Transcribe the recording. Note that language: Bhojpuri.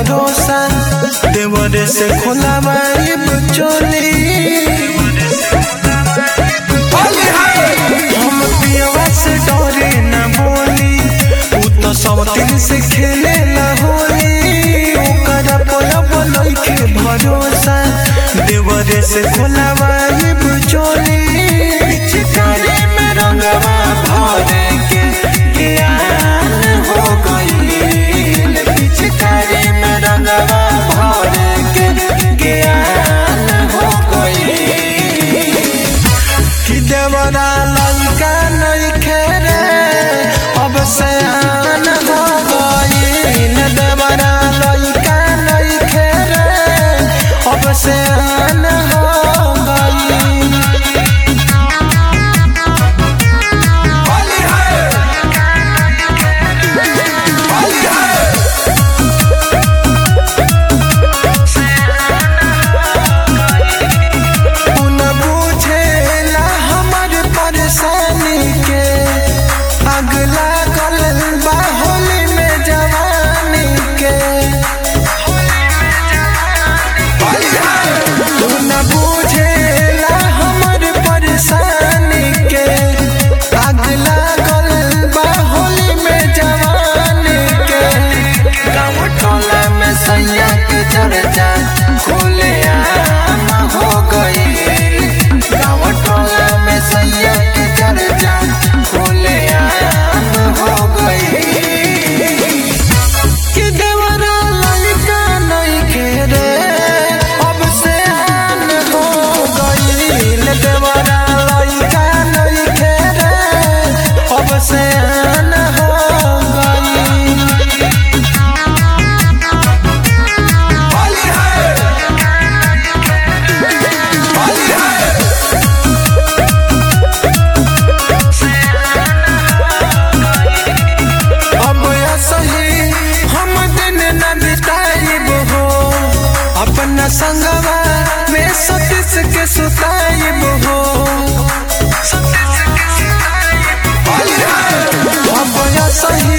भरोसा देवरे से खोलावाई चोली। हम पियवा से डरे न बोली, उ तो सब दिन से खेले न होली। ओकरा पलब लइके भरोसा देवरे से खोलावाई चोली। पिचकारी में रंगवा भरे के ज्ञान हो गईल, पिचकारी में रंगवा भरे के ज्ञान हो गईल। कि देवरा लइका नइखे रे अब सयान हो गईल, देवरा लइका नइखे रे अब सयान हो गईल। अगला गल बाहोली में जवानी के तू न बुझेला हमर परेशानी के। अगला गल बाहोली में जवानी के। गाँव टोला में सैया के चर्चा खुलेआम हो गई, गाँव टोला में सैया के चर्चा खुलेआम हो गई। कि देवरा लइका नइखे रे अब सयान हो गईल, देवरा लइका नइखे रे अब सयान हो गईल। अपना संगवा में सतीश के सुताइब हो, अब सही